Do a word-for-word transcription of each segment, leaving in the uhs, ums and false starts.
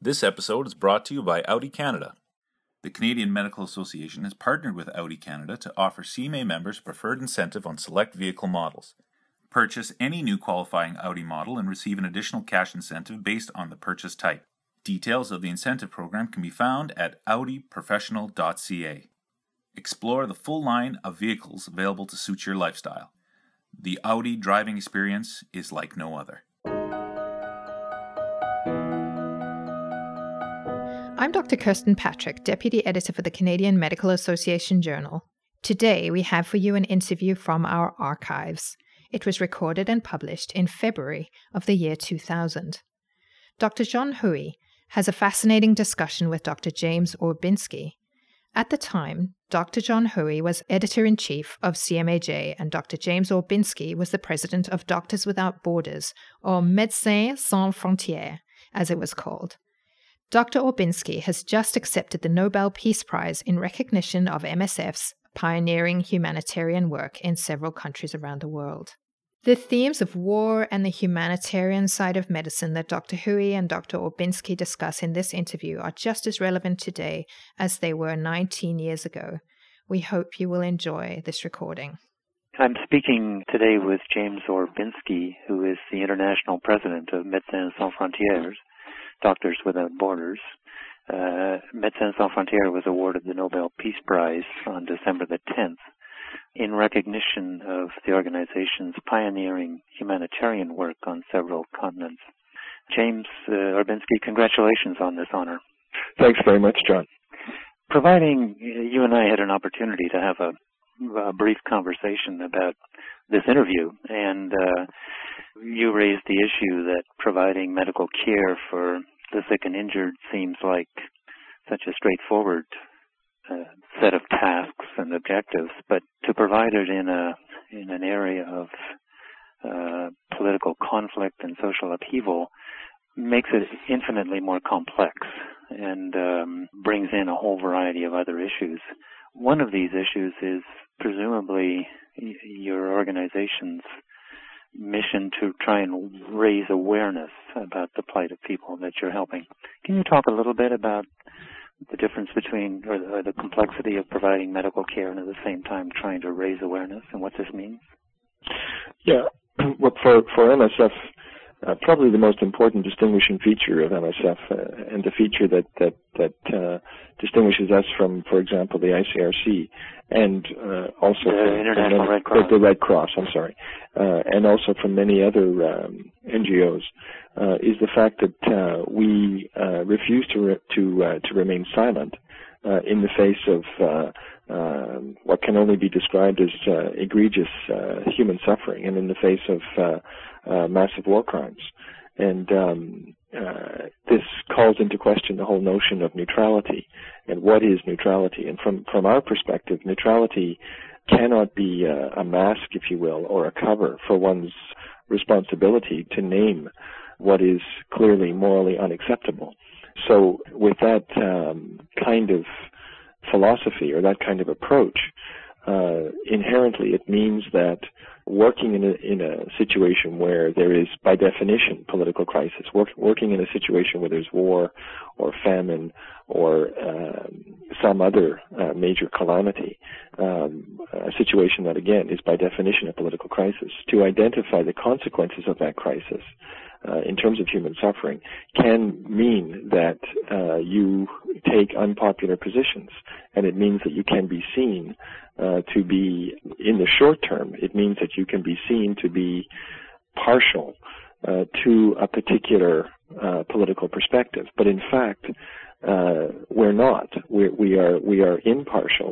This episode is brought to you by Audi Canada. The Canadian Medical Association has partnered with Audi Canada to offer C M A members a preferred incentive on select vehicle models. Purchase any new qualifying Audi model and receive an additional cash incentive based on the purchase type. Details of the incentive program can be found at audi professional dot c a. Explore the full line of vehicles available to suit your lifestyle. The Audi driving experience is like no other. I'm Doctor Kirsten Patrick, Deputy Editor for the Canadian Medical Association Journal. Today we have for you an interview from our archives. It was recorded and published in February of the year two thousand. Doctor John Huey has a fascinating discussion with Doctor James Orbinski. At the time, Doctor John Huey was Editor-in-Chief of C M A J and Doctor James Orbinski was the President of Doctors Without Borders, or Médecins Sans Frontières, as it was called. Doctor Orbinski has just accepted the Nobel Peace Prize in recognition of M S F's pioneering humanitarian work in several countries around the world. The themes of war and the humanitarian side of medicine that Doctor Huey and Doctor Orbinski discuss in this interview are just as relevant today as they were nineteen years ago. We hope you will enjoy this recording. I'm speaking today with James Orbinski, who is the International President of Médecins Sans Frontières, Doctors Without Borders. Uh, Médecins Sans Frontières was awarded the Nobel Peace Prize on December the tenth in recognition of the organization's pioneering humanitarian work on several continents. James uh, Orbinski, congratulations on this honor. Thanks very much, John. Providing you and I had an opportunity to have a, a brief conversation about this interview, and uh, you raised the issue that providing medical care for the sick and injured seems like such a straightforward uh, set of tasks and objectives, but to provide it in a in an area of uh, political conflict and social upheaval makes it infinitely more complex and um, brings in a whole variety of other issues. One of these issues is presumably your organization's mission to try and raise awareness about the plight of people that you're helping. Can you talk a little bit about the difference between, or the, or the complexity of providing medical care and at the same time trying to raise awareness and what this means? Yeah, well, for, for M S F, uh, probably the most important distinguishing feature of M S F, uh, and the feature that that that uh, distinguishes us from, for example, the I C R C, and uh, also the from, International from Red Cross. The, the Red Cross, I'm sorry, uh, and also from many other um, N G Os, uh, is the fact that uh, we uh, refuse to re- to uh, to remain silent uh, in the face of uh, uh, what can only be described as uh, egregious uh, human suffering, and in the face of uh, uh, massive war crimes. And um, uh, this calls into question the whole notion of neutrality and what is neutrality. And from, from our perspective, neutrality cannot be uh, a mask, if you will, or a cover for one's responsibility to name what is clearly morally unacceptable. So with that um, kind of philosophy or that kind of approach, uh, inherently it means that working in a, in a situation where there is, by definition, political crisis, work, working in a situation where there's war or famine or uh, some other uh, major calamity, um, a situation that, again, is by definition a political crisis, to identify the consequences of that crisis uh, in terms of human suffering can mean that uh, you take unpopular positions, and it means that you can be seen Uh, to be, in the short term, it means that you can be seen to be partial uh, to a particular uh, political perspective. But in fact, uh, we're not. We're, we are we are impartial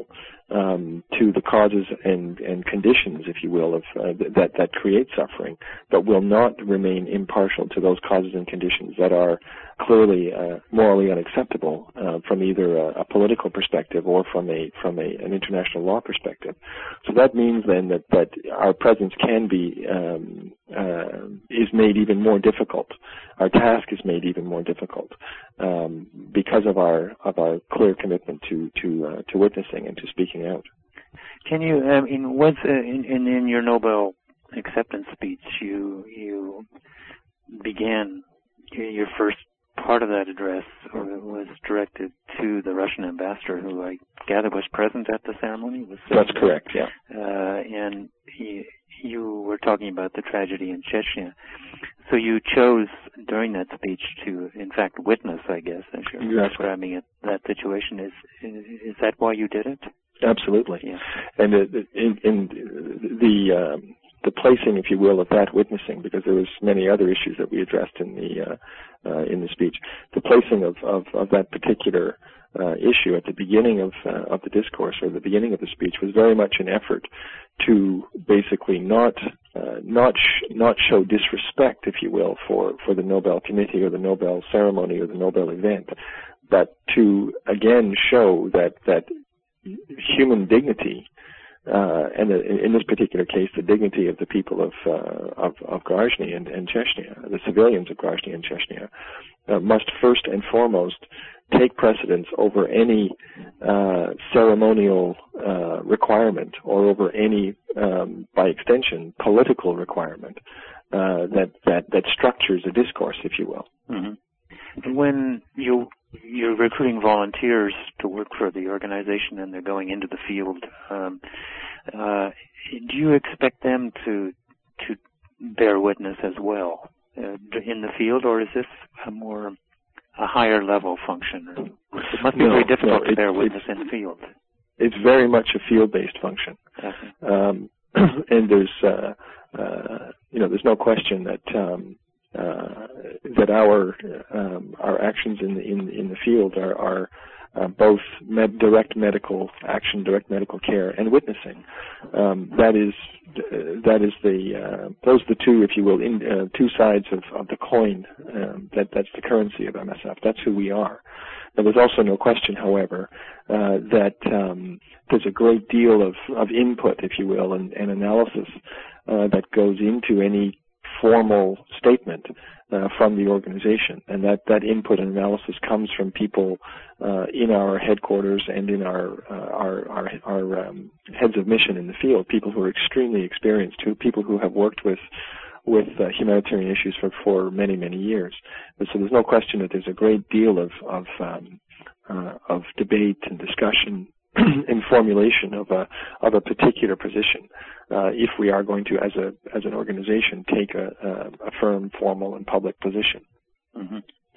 um, to the causes and, and conditions, if you will, of uh, that that create suffering, but will not remain impartial to those causes and conditions that are clearly uh, morally unacceptable uh, from either a, a political perspective or from a from a, an international law perspective. So that means then that, that our presence can be um, uh, is made even more difficult. Our task is made even more difficult um, because of our of our clear commitment to to uh, to witnessing and to speaking out. Can you, um, in was uh, in, in in your Nobel acceptance speech, you you began your first part of that address was directed to the Russian ambassador, who I gather was present at the ceremony. Was That's correct, yeah. Uh, and he, you were talking about the tragedy in Chechnya. So you chose during that speech to, in fact, witness, I guess, as you're exactly. describing it, that situation. Is is that why you did it? Absolutely. Yeah. And uh, in, in the um, the placing, if you will, of that witnessing, because there was many other issues that we addressed in the uh, uh, in the speech. The placing of of, of that particular uh, issue at the beginning of uh, of the discourse, or the beginning of the speech, was very much an effort to basically not uh, not sh- not show disrespect, if you will, for for the Nobel Committee or the Nobel ceremony or the Nobel event, but to again show that that human dignity, uh, and the, in this particular case, the dignity of the people of uh, of, of Grozny and, and Chechnya, the civilians of Grozny and Chechnya, uh, must first and foremost take precedence over any uh, ceremonial uh, requirement, or over any, um, by extension, political requirement uh, that that that structures a discourse, if you will. Mm-hmm. When you you're recruiting volunteers to work for the organization and they're going into the field, um, uh, do you expect them to to bear witness as well uh, in the field, or is this a more a higher level function? It must be no, very difficult no, to bear witness in the field. It's very much a field-based function, Okay. um, and there's uh, uh, you know there's no question that. Um, Uh, that our um, our actions in in in the field are are uh, both med- direct medical action, direct medical care, and witnessing. Um, that is uh, that is the uh, those are the two, if you will, in, uh, two sides of, of the coin. Um, that that's the currency of M S F. That's who we are. Now, there's also no question, however, uh, that um, there's a great deal of, of input, if you will, and, and analysis uh, that goes into any formal statement uh, from the organization, and that, that input and analysis comes from people uh, in our headquarters and in our uh, our our, our um, heads of mission in the field, people who are extremely experienced, who people who have worked with with uh, humanitarian issues for, for many many years. And so there's no question that there's a great deal of of um, uh, of debate and discussion in formulation of a of a particular position, uh, if we are going to, as a as an organization, take a, a, a firm, formal, and public position. Mm-hmm.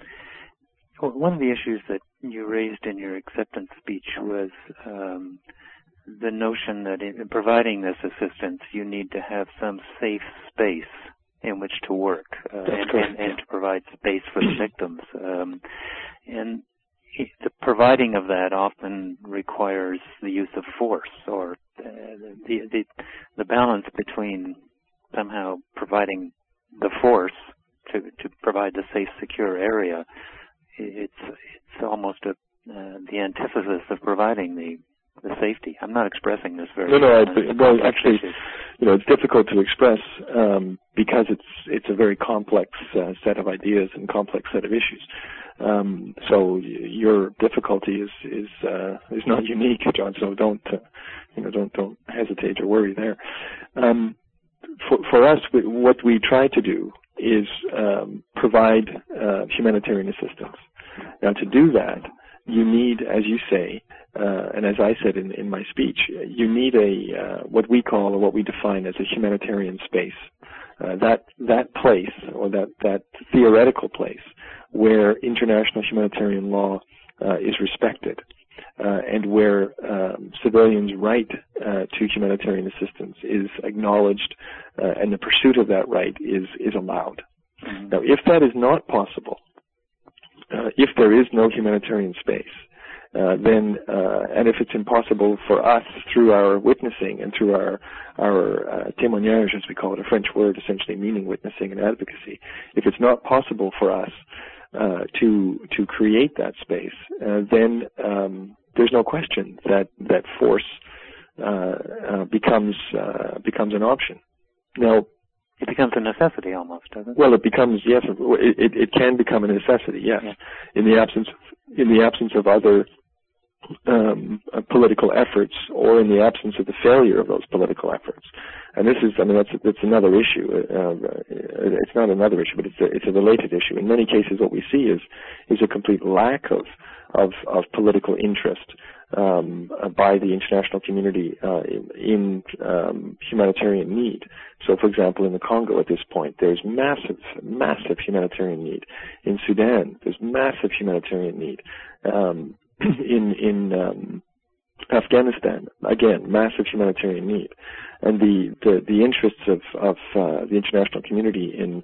Well, one of the issues that you raised in your acceptance speech was um, the notion that in providing this assistance, you need to have some safe space in which to work, uh, and, and, and to provide space for the victims. Um, and the providing of that often requires the use of force, or uh, the, the the balance between somehow providing the force to to provide the safe, secure area. It's it's almost a, uh, the antithesis of providing the the safety. I'm not expressing this very no no. well. I, well, actually, you know, it's difficult to express um, because it's it's a very complex uh, set of ideas and complex set of issues. Um, so your difficulty is is uh, is not unique, John. So don't uh, you know don't don't hesitate or worry there. Um, for for us, we, what we try to do is um, provide uh, humanitarian assistance. Now, to do that, you need, as you say, uh, and as I said in, in my speech, you need a uh, what we call or what we define as a humanitarian space. Uh, that that place, or that that theoretical place, where international humanitarian law uh, is respected, uh, and where um, civilians' right uh, to humanitarian assistance is acknowledged, uh, and the pursuit of that right is is allowed. Mm-hmm. Now, if that is not possible, uh, if there is no humanitarian space, uh, then uh, and if it's impossible for us through our witnessing and through our our uh, témoignage, as we call it, a French word essentially meaning witnessing and advocacy, if it's not possible for us uh, to to create that space, uh, then um, there's no question that that force uh, uh, becomes uh, becomes an option. Now, it becomes a necessity almost, doesn't it? Well, it becomes yes, it, it, it can become a necessity, yes, yeah. in the absence in the absence of other um, uh, political efforts, or in the absence of the failure of those political efforts. And this is, I mean, that's that's another issue. Uh, it's not another issue, but it's a, it's a related issue. In many cases, what we see is is a complete lack of of, of political interest um, by the international community uh, in, in um, humanitarian need. So, for example, in the Congo at this point, there's massive, massive humanitarian need. In Sudan, there's massive humanitarian need. Um, in in um, Afghanistan, again, massive humanitarian need, and the the, the interests of of uh, the international community in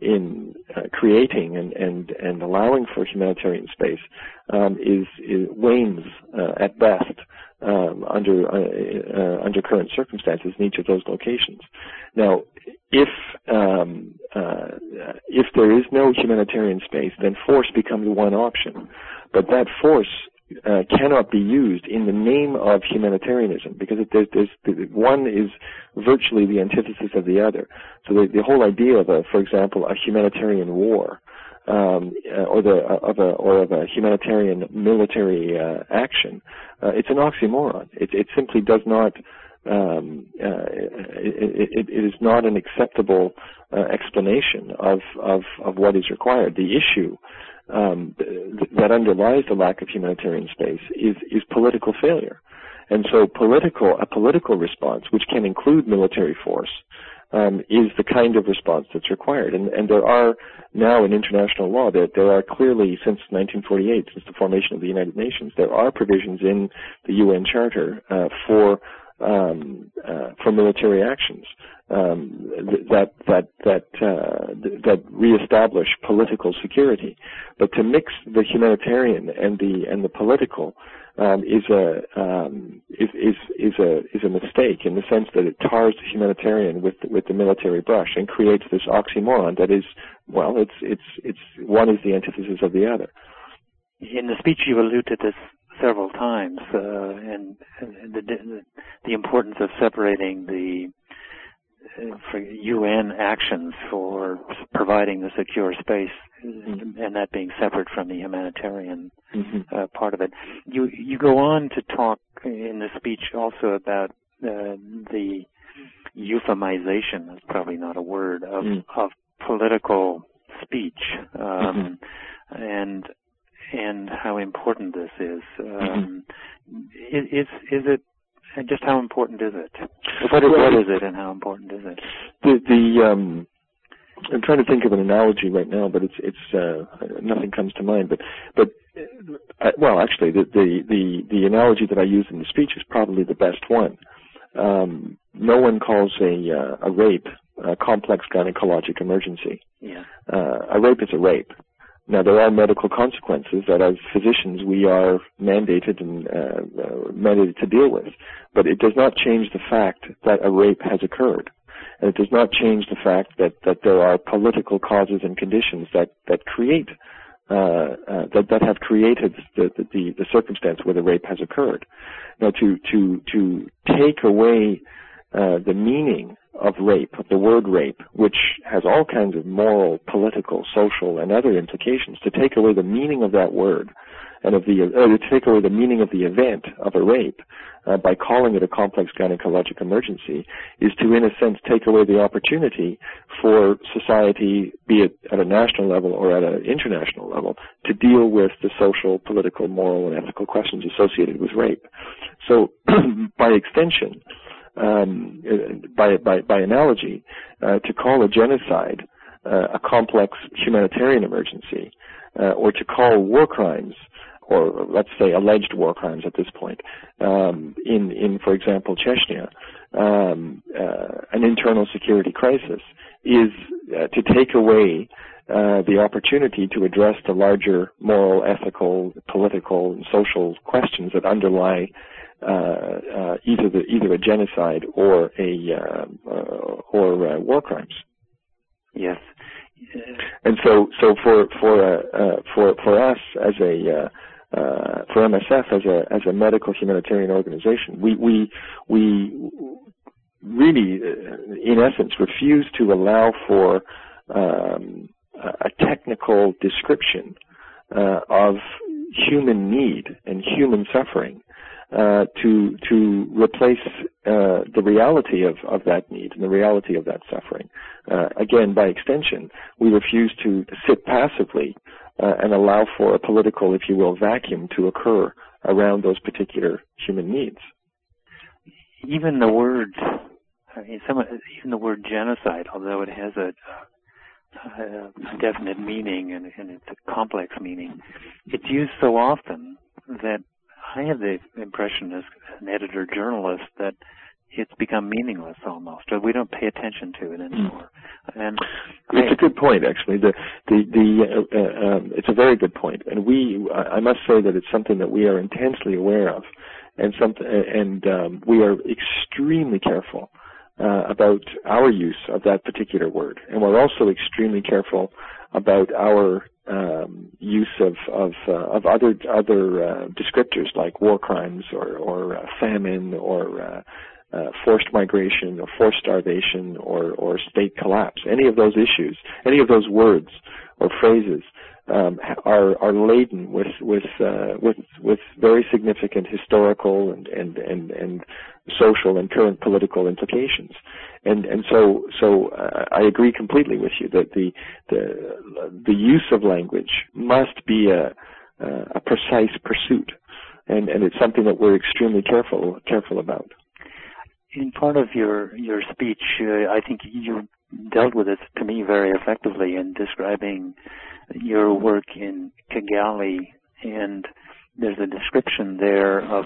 in uh, creating and, and and allowing for humanitarian space um, is, is wanes uh, at best um, under uh, uh, under current circumstances in each of those locations. Now, if um, uh, if there is no humanitarian space, then force becomes one option, but that force Uh, cannot be used in the name of humanitarianism, because it, there's, there's, one is virtually the antithesis of the other. So the, the whole idea of, a, for example, a humanitarian war, um, uh, or the of a or of a humanitarian military uh, action, uh, it's an oxymoron. It, it simply does not. Um, uh, it, it, it is not an acceptable uh, explanation of, of of what is required. The issue Um, th that underlies the lack of humanitarian space is, is political failure. And so political, a political response, which can include military force, um, is the kind of response that's required. And, and there are now in international law, that there are clearly, since nineteen forty-eight, since the formation of the United Nations, there are provisions in the U N Charter uh, for Um, uh, for military actions um, that that that uh, that reestablish political security, but to mix the humanitarian and the and the political um, is a um, is is is a is a mistake, in the sense that it tars the humanitarian with with the military brush and creates this oxymoron that is, well, it's it's it's one is the antithesis of the other. In the speech, you allude to this several times, uh, and, and the, the, the importance of separating the uh, for U N actions for providing the secure space, mm-hmm. and that being separate from the humanitarian mm-hmm. uh, part of it. You you go on to talk in the speech also about uh, the euphemization, that's probably not a word, of, mm. of political speech, um, mm-hmm. and and how important this is. Um, is is it? Just how important is it? What, what is it, and how important is it? The the um, I'm trying to think of an analogy right now, but it's it's uh, nothing comes to mind. But but uh, well, actually, the, the the the analogy that I use in the speech is probably the best one. Um, no one calls a uh, a rape a complex gynecologic emergency. Yeah. Uh, a rape is a rape. Now, there are medical consequences that as physicians we are mandated and uh, uh, mandated to deal with, but it does not change the fact that a rape has occurred. And it does not change the fact that, that there are political causes and conditions that, that create, uh, uh, that, that have created the, the, the circumstance where the rape has occurred. Now, to, to, to take away uh, the meaning of rape, of the word rape, which has all kinds of moral, political, social, and other implications, to take away the meaning of that word and of the, uh, to take away the meaning of the event of a rape uh, by calling it a complex gynecologic emergency is to, in a sense, take away the opportunity for society, be it at a national level or at an international level, to deal with the social, political, moral, and ethical questions associated with rape. So, by extension, Um, by, by, by analogy, uh, to call a genocide uh, a complex humanitarian emergency, uh, or to call war crimes, or let's say alleged war crimes at this point, um, in, in, for example, Chechnya, um, uh, an internal security crisis, is uh, to take away uh, the opportunity to address the larger moral, ethical, political, and social questions that underlie Uh, uh, either the either a genocide or a uh, uh, or uh, war crimes. Yes. And so so for for uh, uh, for for us as a uh, uh, for M S F as a as a medical humanitarian organization, we we we really, uh, in essence, refuse to allow for um, a technical description uh, of human need and human suffering uh, to to replace uh, the reality of, of that need and the reality of that suffering. Uh, again, by extension, we refuse to sit passively uh, and allow for a political, if you will, vacuum to occur around those particular human needs. Even the word, I mean, some, even the word genocide, although it has a, a, a definite meaning and, and it's a complex meaning, it's used so often that I have the impression as an editor journalist that it's become meaningless almost, or we don't pay attention to it anymore. And it's I, a good point, actually. The the the uh, uh, um, it's a very good point, and we I must say that it's something that we are intensely aware of, and some and um, we are extremely careful uh, about our use of that particular word, and we're also extremely careful about our um, use of of, uh, of other other uh, descriptors like war crimes or or uh, famine or uh, uh, forced migration or forced starvation or or state collapse. Any of those issues, any of those words or phrases um, are are laden with with uh, with with very significant historical and and and and social and current political implications. And and so so uh, I agree completely with you that the the the use of language must be a a precise pursuit, and and it's something that we're extremely careful careful about. In part of your your speech, uh, I think you dealt with it to me very effectively in describing your work in Kigali, and there's a description there of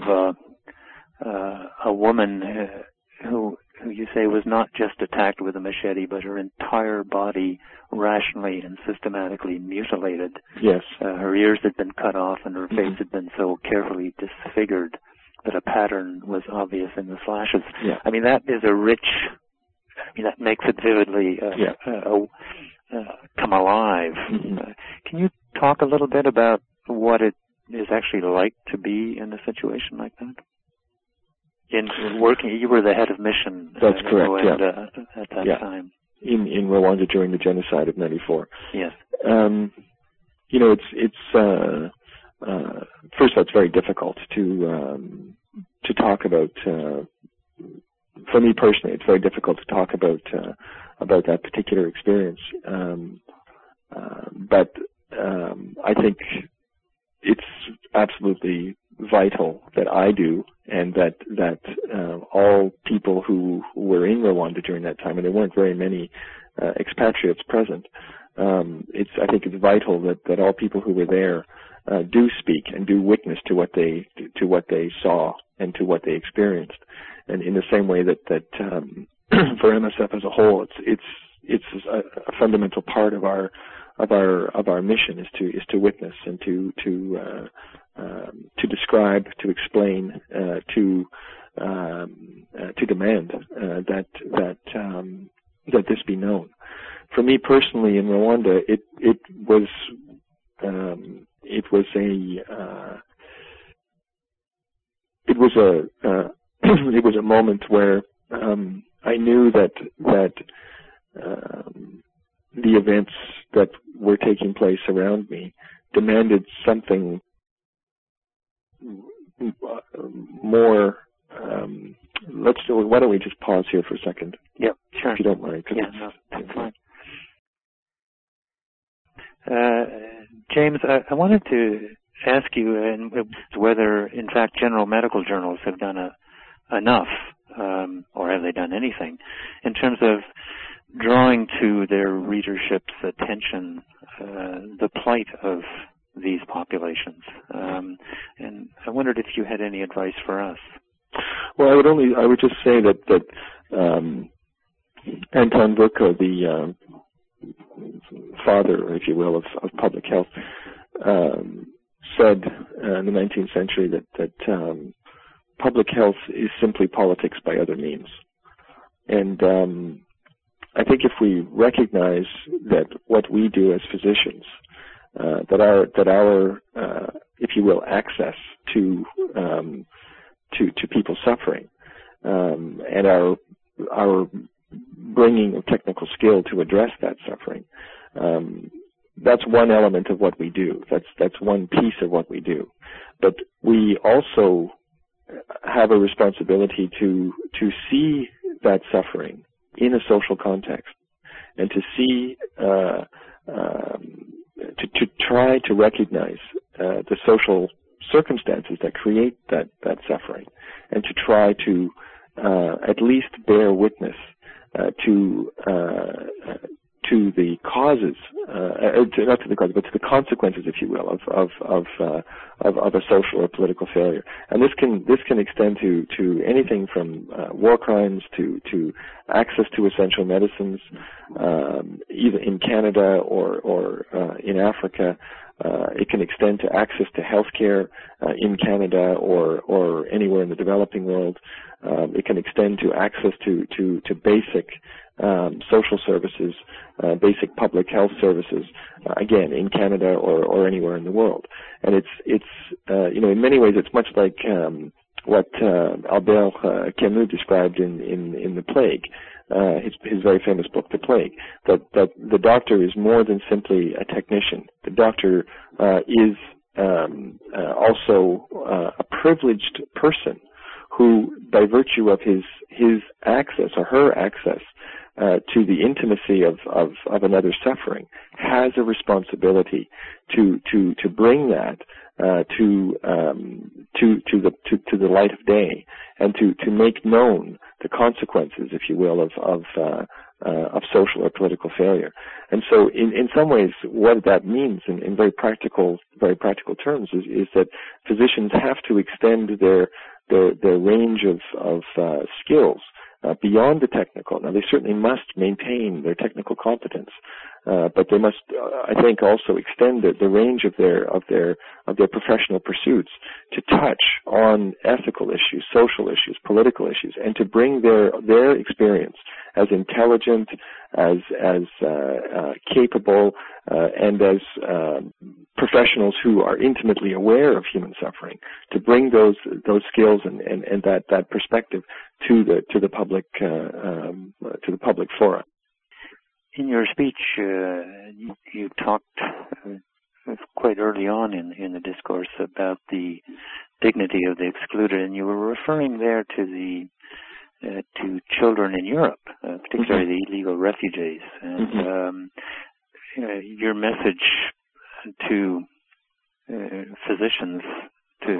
a uh, a woman uh, who. who you say was not just attacked with a machete, but her entire body rationally and systematically mutilated. Yes. Uh, her ears had been cut off and her face mm-hmm. had been so carefully disfigured that a pattern was obvious in the slashes. Yeah. I mean, that is a rich, I mean, that makes it vividly uh, yeah. uh, uh, come alive. Mm-hmm. Uh, can you talk a little bit about what it is actually like to be in a situation like that? In, in working, you were the head of mission. That's uh, correct. Rwanda, yeah. uh, at that yeah. time. In in Rwanda during the genocide of ninety-four. Yes. Um, you know, it's it's uh, uh, first of all, it's very difficult to um, to talk about. Uh, for me personally, it's very difficult to talk about uh, about that particular experience. Um, uh, but um, I think it's absolutely vital that I do, and that that uh, all people who were in Rwanda during that time, and there weren't very many uh, expatriates present. Um, it's I think it's vital that, that all people who were there uh, do speak and do witness to what they to what they saw and to what they experienced. And in the same way that that um, for M S F as a whole, it's it's it's a, a fundamental part of our of our of our mission is to is to witness and to to uh, um, to describe, to explain, uh, to um, uh, to demand uh, that that um, that this be known. For me personally, in Rwanda, it it was um, it was a uh, it was a uh, it was a moment where um, I knew that that um, the events that were taking place around me demanded something more. Um, let's do. Why don't we just pause here for a second? Yep, sure. If you don't mind. Yeah, no, that's fine. Uh, James, I, I wanted to ask you and whether, in fact, general medical journals have done a, enough, um, or have they done anything, in terms of drawing to their readership's attention uh, the plight of these populations. Um, and I wondered if you had any advice for us. Well, I would only, I would just say that, that um, Anton Virchow, the uh, father, if you will, of, of public health, um, said uh, in the nineteenth century that, that um, public health is simply politics by other means. And um, I think if we recognize that what we do as physicians, uh, that our that our uh, if you will access to um, to to people suffering, um, and our our bringing of technical skill to address that suffering, um, that's one element of what we do. That's that's one piece of what we do. But we also have a responsibility to to see that suffering in a social context, and to see uh, um, to to try to recognize uh, the social circumstances that create that that suffering, and to try to uh, at least bear witness uh, to uh, to the causes, uh, to, not to the causes, but to the consequences, if you will, of of of, uh, of of a social or political failure. And this can this can extend to to anything from uh, war crimes to to access to essential medicines, um, either in Canada or or uh, in Africa. Uh, it can extend to access to health care uh, in Canada or or anywhere in the developing world. Um, it can extend to access to to to basic um, social services, uh, basic public health services, uh, again in Canada or or anywhere in the world. And it's it's uh, you know, in many ways it's much like um, what uh, Albert uh, Camus described in in in The Plague. Uh, his, his very famous book, The Plague, that, that the doctor is more than simply a technician. The doctor uh, is um, uh, also uh, a privileged person who, by virtue of his his access or her access uh, to the intimacy of, of, of another's suffering, has a responsibility to to to bring that uh, to um, to to the to, to the light of day, and to to make known the consequences, if you will, of of, uh, uh, of social or political failure. And so, in, in some ways, what that means, in, in very practical, very practical terms, is, is that physicians have to extend their their, their range of of uh, skills uh, beyond the technical. Now, they certainly must maintain their technical competence, uh, but they must, uh, I think, also extend the, the range of their of their of their professional pursuits to touch on ethical issues, social issues, political issues, and to bring their their experience as intelligent, as as uh, uh, capable, uh, and as uh, professionals who are intimately aware of human suffering, to bring those those skills and, and, and that, that perspective to the to the public uh, um, to the public fora. In your speech, uh, you, you talked uh, quite early on in, in the discourse about the dignity of the excluded, and you were referring there to the uh, to children in Europe, uh, particularly mm-hmm. the illegal refugees. And mm-hmm. um, uh, your message to uh, physicians to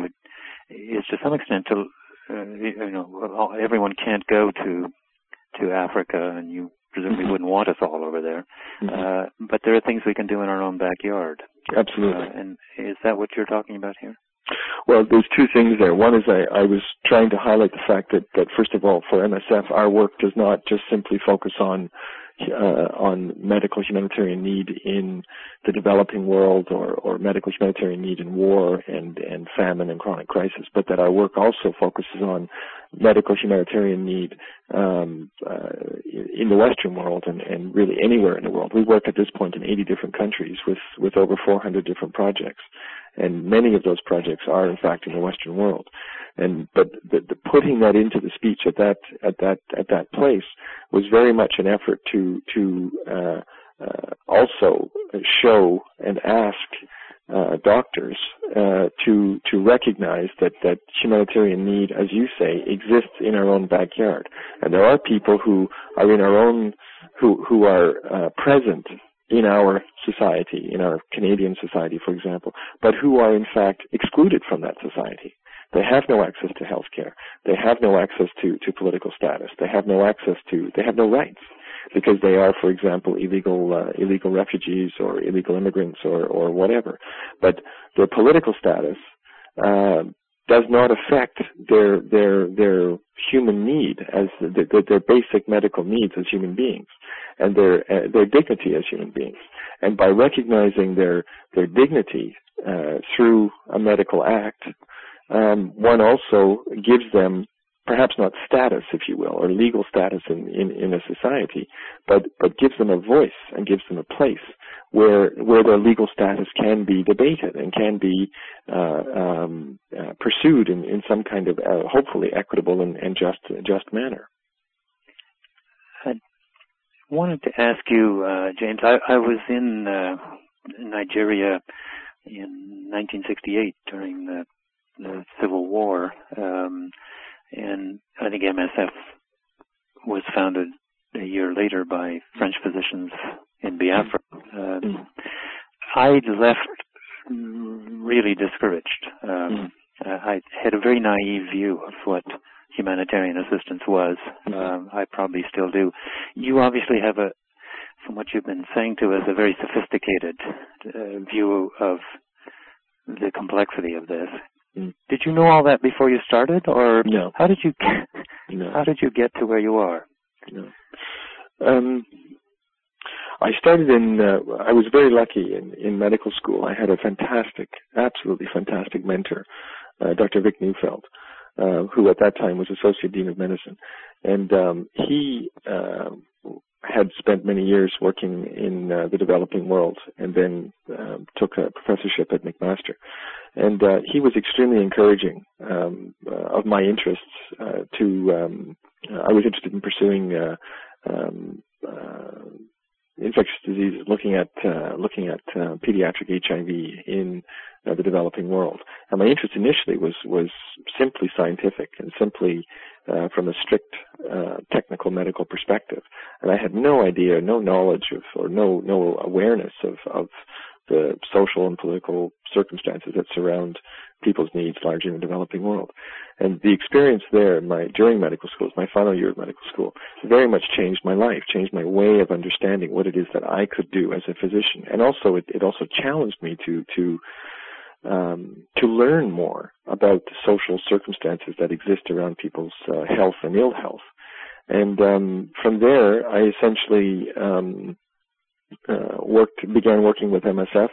is to some extent to uh, you know everyone can't go to to Africa, and you presumably mm-hmm. wouldn't want us all over there. Mm-hmm. Uh, but there are things we can do in our own backyard. Absolutely. Uh, and is that what you're talking about here? Well, there's two things there. One is I, I was trying to highlight the fact that, that, first of all, for M S F, our work does not just simply focus on uh, on medical humanitarian need in the developing world, or, or medical humanitarian need in war and, and famine and chronic crisis, but that our work also focuses on medical humanitarian need um, uh, in the Western world and, and really anywhere in the world. We work at this point in eighty different countries with, with over four hundred different projects. And many of those projects are, in fact, in the Western world. And but the, the putting that into the speech at that at that at that place was very much an effort to to uh, uh, also show and ask uh, doctors uh, to to recognize that that humanitarian need, as you say, exists in our own backyard. And there are people who are in our own who who are uh, present in our society, in our Canadian society, for example, but who are in fact excluded from that society. They have no access to health care. They have no access to, to political status. They have no access to, they have no rights because they are, for example, illegal, uh, illegal refugees or illegal immigrants or, or whatever. But their political status, uh, does not affect their, their, their human need as the, the, their basic medical needs as human beings and their, uh, their dignity as human beings. And by recognizing their, their dignity, uh, through a medical act, um, one also gives them perhaps not status, if you will, or legal status in, in, in a society, but, but gives them a voice and gives them a place where where their legal status can be debated and can be uh, um, uh, pursued in, in some kind of uh, hopefully equitable and, and just just manner. I wanted to ask you, uh, James. I, I was in uh, Nigeria in nineteen sixty-eight during the, the Civil War, um, and I think M S F was founded a year later by French physicians in Biafra. Uh, mm. I left really discouraged. Um, mm. I had a very naive view of what humanitarian assistance was. Um, I probably still do. You obviously have a, from what you've been saying to us, a very sophisticated uh, view of the complexity of this. Mm. Did you know all that before you started, or no? How did you get, no. How did you get to where you are? No. Um, I started in. Uh, I was very lucky in, in medical school. I had a fantastic, absolutely fantastic mentor, uh, Doctor Vic Neufeld, uh, who at that time was Associate Dean of Medicine, and um, he uh, had spent many years working in uh, the developing world, and then uh, took a professorship at McMaster. And uh, he was extremely encouraging um, uh, of my interests. Uh, to um, I was interested in pursuing uh, um, uh, infectious diseases, looking at uh, looking at uh, pediatric H I V in uh, the developing world. And my interest initially was was simply scientific and simply uh, from a strict uh, technical medical perspective. And I had no idea, no knowledge of, or no no awareness of, of the social and political circumstances that surround people's needs largely in the developing world. And the experience there my during medical school, my final year of medical school, very much changed my life, changed my way of understanding what it is that I could do as a physician. And also it, it also challenged me to to um, to learn more about the social circumstances that exist around people's uh, health and ill health. And um, from there, I essentially um, uh, worked began working with M S F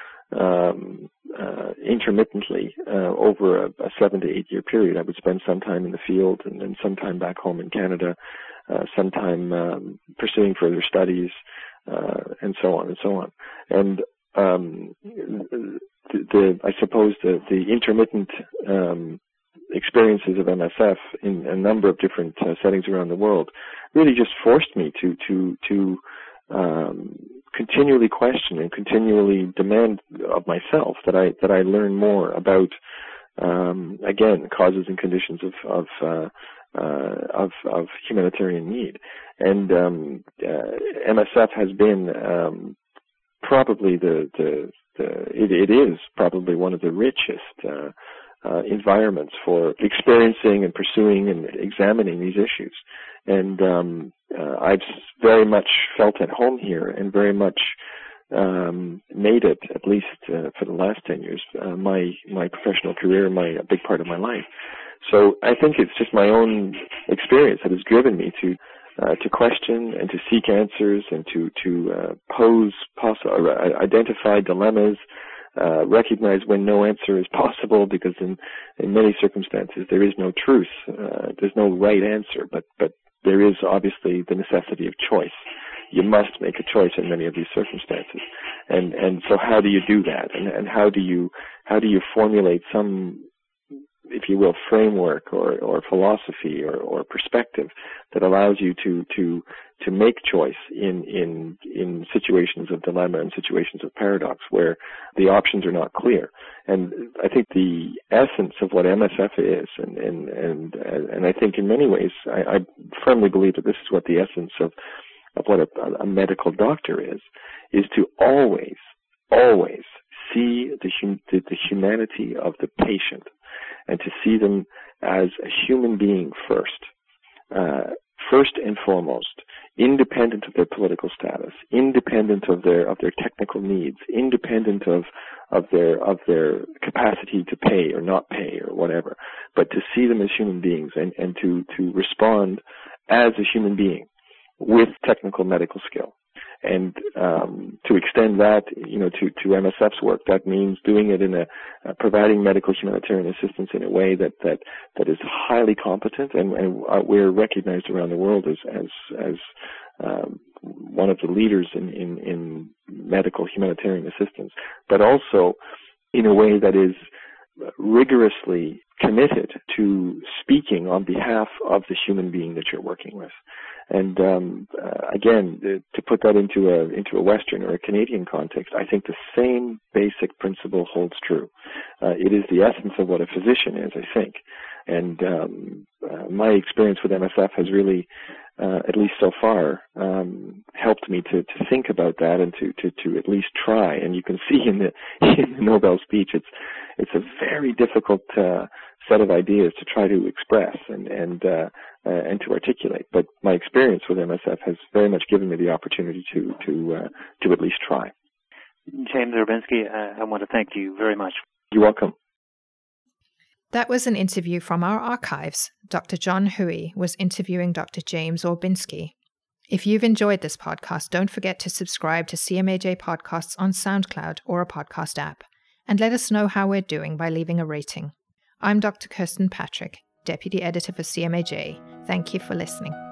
um, uh, intermittently uh, over a, a seven to eight year period. I would spend some time in the field and then some time back home in Canada, uh, some time um, pursuing further studies, uh, and so on and so on. And um, the, the I suppose the, the intermittent um, experiences of M S F in a number of different uh, settings around the world really just forced me to to to um, continually question and continually demand of myself that I that I learn more about um, again causes and conditions of of, uh, uh, of of humanitarian need. And um, uh, M S F has been um, probably the the, the it, it is probably one of the richest Uh, Uh, environments for experiencing and pursuing and examining these issues. And um, uh, I've very much felt at home here and very much um, made it, at least uh, for the last ten years, uh, my my professional career, my a big part of my life. So I think it's just my own experience that has driven me to uh, to question and to seek answers and to to uh, pose, poss- or identify dilemmas, Uh, recognize when no answer is possible, because in, in many circumstances there is no truth, uh, there's no right answer, but, but there is obviously the necessity of choice. You must make a choice in many of these circumstances. And, and so how do you do that? And, and how do you, how do you formulate some, if you will, framework or, or philosophy or, or perspective that allows you to, to, to make choice in, in, in situations of dilemma and situations of paradox where the options are not clear. And I think the essence of what M S F is, and, and, and, and I think in many ways, I, I firmly believe that this is what the essence of, of what a, a medical doctor is, is to always, always see the, the, the humanity of the patient, and to see them as a human being first, uh, first and foremost, independent of their political status, independent of their of their technical needs, independent of of their of their capacity to pay or not pay or whatever, but to see them as human beings and, and to, to respond as a human being with technical medical skill. And um, to extend that, you know, to, to M S F's work, that means doing it in a uh, providing medical humanitarian assistance in a way that that, that is highly competent, and, and we're recognized around the world as as as um, one of the leaders in, in, in medical humanitarian assistance, but also in a way that is rigorously committed to speaking on behalf of the human being that you're working with. And um, uh, again, the, to put that into a into a Western or a Canadian context, I think the same basic principle holds true. Uh, it is the essence of what a physician is, I think. And um, uh, my experience with M S F has really, uh, at least so far, um, helped me to, to think about that and to, to, to at least try. And you can see in the, in the Nobel speech, it's it's a very difficult uh, set of ideas to try to express and and uh, uh, and to articulate. But my experience with M S F has very much given me the opportunity to to uh, to at least try. James Orbinski, uh, I want to thank you very much. You're welcome. That was an interview from our archives. Doctor John Huey was interviewing Doctor James Orbinski. If you've enjoyed this podcast, don't forget to subscribe to C M A J Podcasts on SoundCloud or a podcast app, and let us know how we're doing by leaving a rating. I'm Doctor Kirsten Patrick, Deputy Editor for C M A J. Thank you for listening.